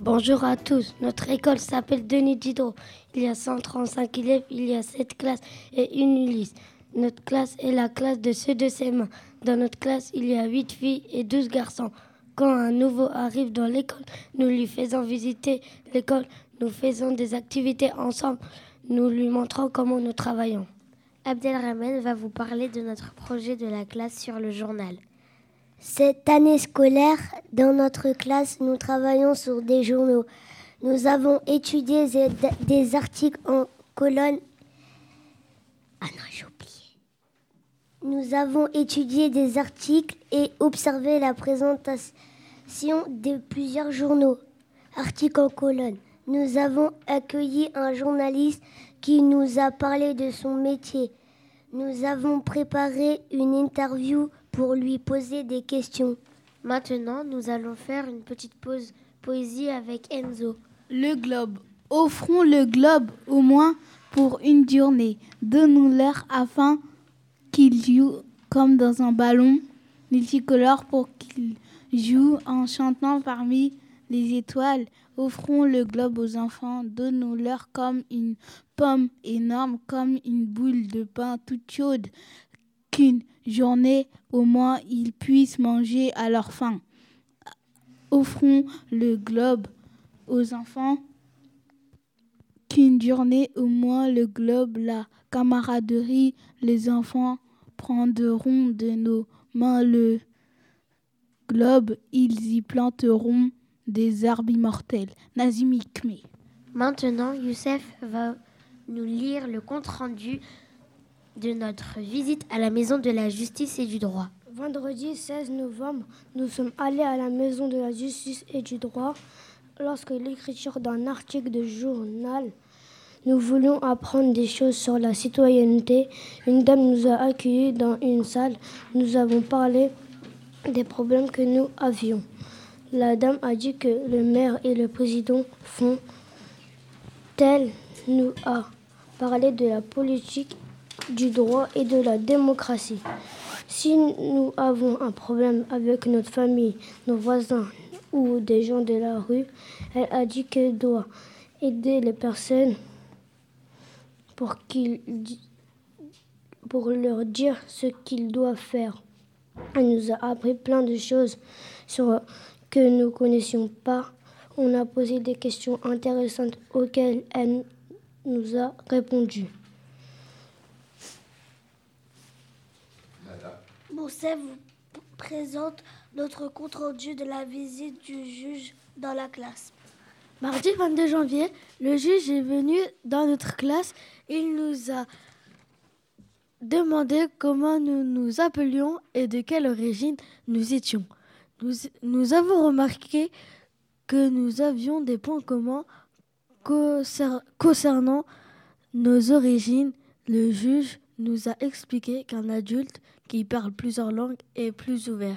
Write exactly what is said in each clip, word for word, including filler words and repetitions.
Bonjour à tous, notre école s'appelle Denis Diderot. Il y a cent trente-cinq élèves, il y a sept classes et une Ulysse. Notre classe est la classe de ceux de ses mains. Dans notre classe, il y a huit filles et douze garçons. Quand un nouveau arrive dans l'école, nous lui faisons visiter l'école, nous faisons des activités ensemble, nous lui montrons comment nous travaillons. Abdelrahman va vous parler de notre projet de la classe sur le journal. Cette année scolaire, dans notre classe, nous travaillons sur des journaux. Nous avons étudié des articles en colonne. Ah non, j'ai oublié. Nous avons étudié des articles et observé la présentation de plusieurs journaux. Articles en colonne. Nous avons accueilli un journaliste qui nous a parlé de son métier. Nous avons préparé une interview pour lui poser des questions. Maintenant, nous allons faire une petite pause poésie avec Enzo. Le globe. Offrons le globe au moins pour une journée. Donnons-leur afin qu'ils jouent comme dans un ballon multicolore pour qu'ils jouent en chantant parmi les étoiles. Offrons le globe aux enfants. Donnons-leur comme une pomme énorme, comme une boule de pain toute chaude, qu'une journée au moins ils puissent manger à leur faim. Offrons le globe aux enfants, qu'une journée au moins le globe, la camaraderie, les enfants prendront de nos mains le globe, ils y planteront des arbres immortels. Nazim Hikmet. Maintenant, Youssef va nous lire le compte-rendu de notre visite à la Maison de la Justice et du Droit. Vendredi seize novembre, nous sommes allés à la Maison de la Justice et du Droit. Lorsque l'écriture d'un article de journal, nous voulions apprendre des choses sur la citoyenneté. Une dame nous a accueillis dans une salle. Nous avons parlé des problèmes que nous avions. La dame a dit que le maire et le président font. Elle nous a parlé de la politique, du droit et de la démocratie. Si nous avons un problème avec notre famille, nos voisins ou des gens de la rue, elle a dit qu'elle doit aider les personnes pour, qu'ils, pour leur dire ce qu'ils doivent faire. Elle nous a appris plein de choses sur, que nous ne connaissions pas. On a posé des questions intéressantes auxquelles elle nous a répondu. Moussef vous présente notre compte-rendu de la visite du juge dans la classe. Mardi vingt-deux janvier, le juge est venu dans notre classe. Il nous a demandé comment nous nous appelions et de quelle origine nous étions. Nous, nous avons remarqué que nous avions des points communs concernant nos origines. Le juge nous a expliqué qu'un adulte qui parle plusieurs langues est plus ouvert.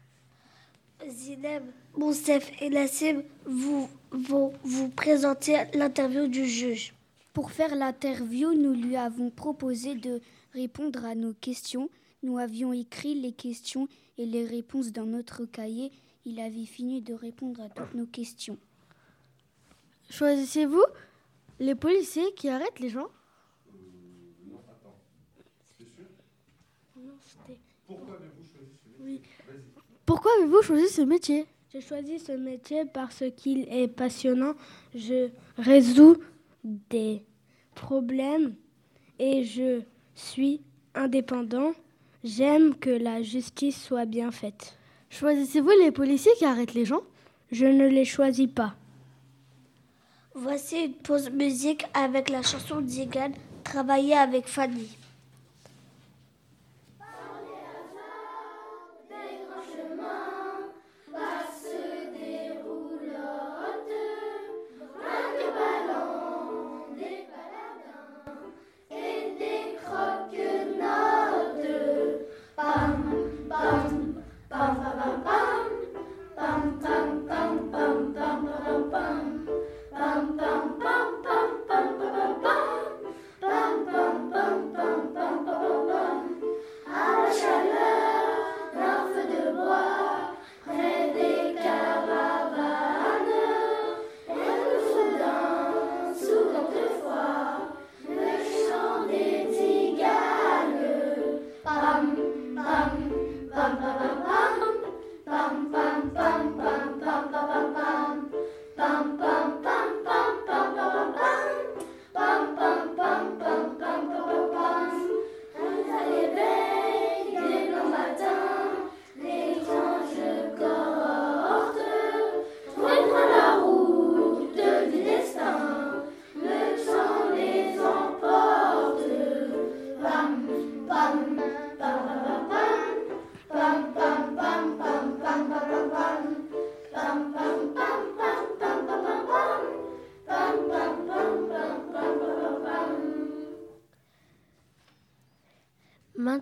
Zinem, Moussef et Nassim vous, vont vous présenter l'interview du juge. Pour faire l'interview, nous lui avons proposé de répondre à nos questions. Nous avions écrit les questions et les réponses dans notre cahier. Il avait fini de répondre à toutes nos questions. Choisissez-vous les policiers qui arrêtent les gens ? Euh, non, attends. C'est sûr ? Non, c'était... Pourquoi avez-vous choisi ce métier ? Oui. Vas-y. Pourquoi avez-vous choisi ce métier ? J'ai choisi ce métier parce qu'il est passionnant. Je résous des problèmes et je suis indépendant. J'aime que la justice soit bien faite. Choisissez-vous les policiers qui arrêtent les gens ? Je ne les choisis pas. Voici une pause musique avec la chanson d'Igan, Travailler avec Fanny. Bum, bum, bum, bum, bum, bum, bum, bum, bum, bum.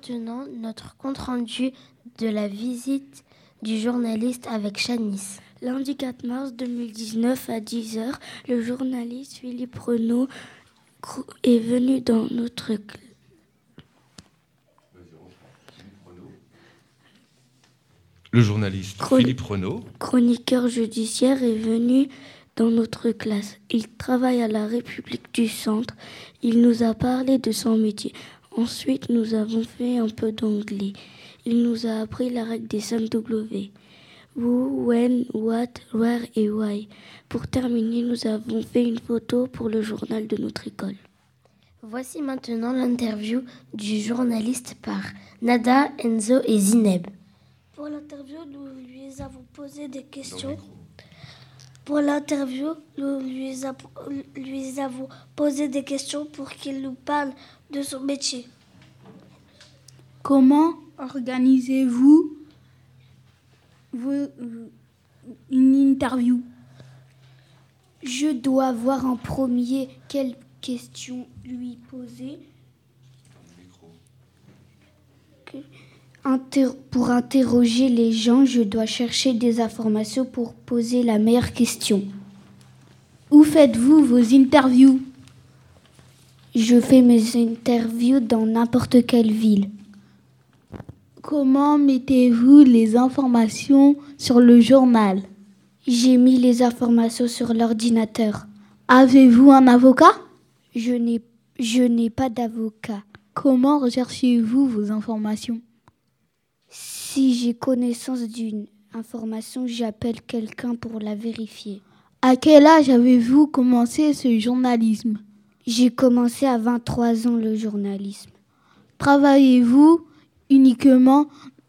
maintenant notre compte-rendu de la visite du journaliste avec Shanice. Lundi quatre mars deux mille dix-neuf à dix heures, le journaliste Philippe Renaud est venu dans notre classe. Le journaliste Chron- Philippe Renaud, chroniqueur judiciaire, est venu dans notre classe. Il travaille à la République du Centre. Il nous a parlé de son métier. Ensuite, nous avons fait un peu d'anglais. Il nous a appris la règle des cinq W. Who, when, what, where et why. Pour terminer, nous avons fait une photo pour le journal de notre école. Voici maintenant l'interview du journaliste par Nada, Enzo et Zineb. Pour l'interview, nous lui avons posé des questions. Pour l'interview, nous lui, a, lui avons posé des questions pour qu'il nous parle de son métier. Comment organisez-vous vos, une interview? Je dois voir en premier quelles questions lui poser. Okay. Inter- pour interroger les gens, je dois chercher des informations pour poser la meilleure question. Où faites-vous vos interviews? Je fais mes interviews dans n'importe quelle ville. Comment mettez-vous les informations sur le journal? J'ai mis les informations sur l'ordinateur. Avez-vous un avocat? Je n'ai, je n'ai pas d'avocat. Comment recherchez-vous vos informations? Si j'ai connaissance d'une information, j'appelle quelqu'un pour la vérifier. À quel âge avez-vous commencé ce journalisme? J'ai commencé à vingt-trois ans le journalisme. Travaillez-vous uniquement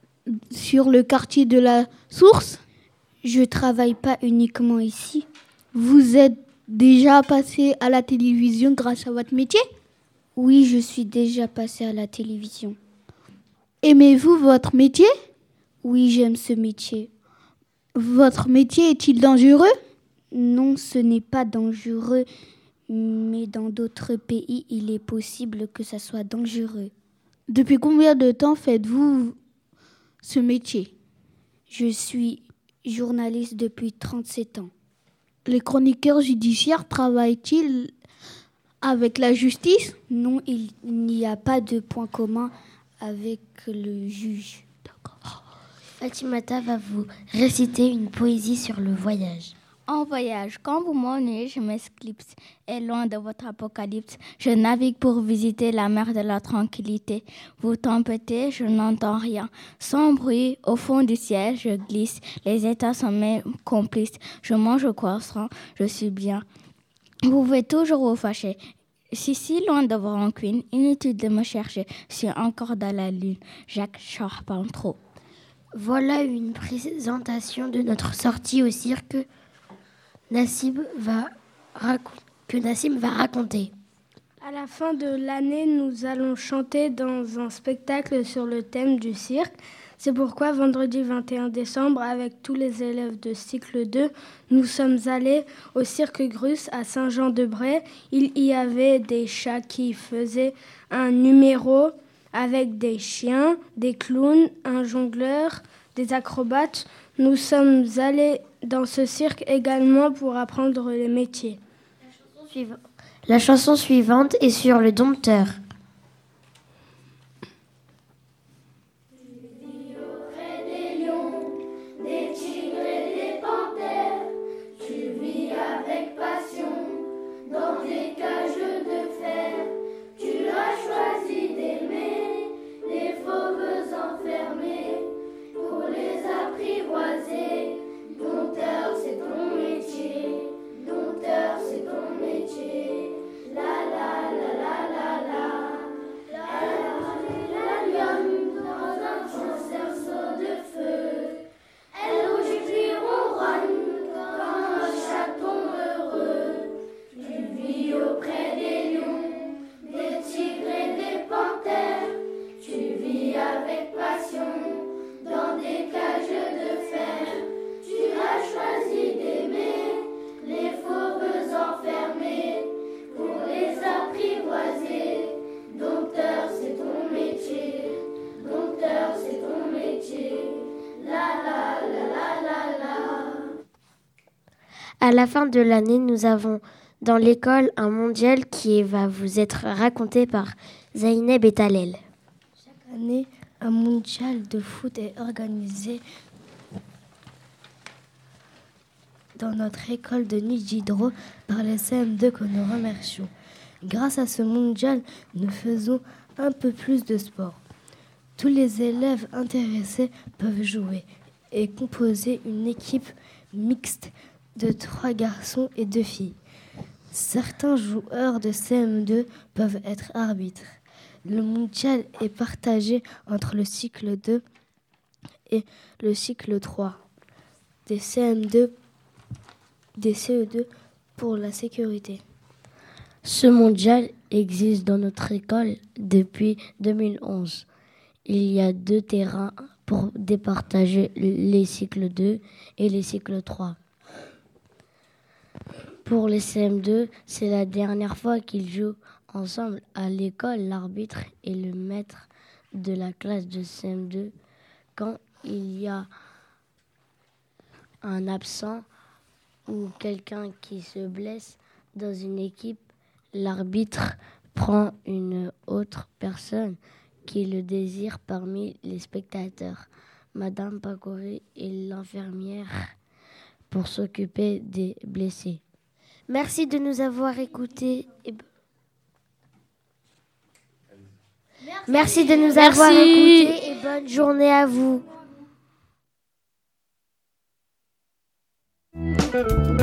sur le quartier de la Source? Je ne travaille pas uniquement ici. Vous êtes déjà passé à la télévision grâce à votre métier? Oui, je suis déjà passé à la télévision. Aimez-vous votre métier? Oui, j'aime ce métier. Votre métier est-il dangereux? Non, ce n'est pas dangereux, mais dans d'autres pays, il est possible que ça soit dangereux. Depuis combien de temps faites-vous ce métier? Je suis journaliste depuis trente-sept ans. Les chroniqueurs judiciaires travaillent-ils avec la justice? Non, il n'y a pas de point commun avec le juge. D'accord. Fatimata va vous réciter une poésie sur le voyage. En voyage, quand vous m'ennuyez, je m'esclipse, et loin de votre apocalypse, je navigue pour visiter la mer de la tranquillité. Vous tempêtez, je n'entends rien. Sans bruit, au fond du ciel, je glisse, les états sont mes complices. Je mange au croissant, je suis bien. Vous pouvez toujours vous fâcher. Si si loin de vos rancunes, inutile de me chercher, je suis encore dans la lune. Jacques Charpentreau. Voilà une présentation de notre sortie au cirque Nassim va racon- que Nassim va raconter. À la fin de l'année, nous allons chanter dans un spectacle sur le thème du cirque. C'est pourquoi vendredi vingt et un décembre, avec tous les élèves de cycle deux, nous sommes allés au cirque Grus à Saint-Jean-de-Bray. Il y avait des chats qui faisaient un numéro avec des chiens, des clowns, un jongleur, des acrobates. Nous sommes allés dans ce cirque également pour apprendre les métiers. La chanson suivante est sur le dompteur. La la la la la la. À la fin de l'année, nous avons dans l'école un mondial qui va vous être raconté par Zaineb et Talel. Chaque année, un mondial de foot est organisé dans notre école de Nidjidro par les C M deux que nous remercions. Grâce à ce mondial, nous faisons un peu plus de sport. Tous les élèves intéressés peuvent jouer et composer une équipe mixte de trois garçons et deux filles. Certains joueurs de C M deux peuvent être arbitres. Le mondial est partagé entre le cycle deux et le cycle trois des C M deux, des C E deux pour la sécurité. Ce mondial existe dans notre école depuis deux mille onze. Il y a deux terrains pour départager les cycles deux et les cycles trois. Pour les C M deux, c'est la dernière fois qu'ils jouent ensemble à l'école. L'arbitre et le maître de la classe de C M deux. Quand il y a un absent ou quelqu'un qui se blesse dans une équipe, l'arbitre prend une autre personne qui le désire parmi les spectateurs. Madame Pacori est l'infirmière pour s'occuper des blessés. Merci de nous avoir écoutés. Et... Merci. Merci de nous Merci. avoir écoutés et bonne journée à vous.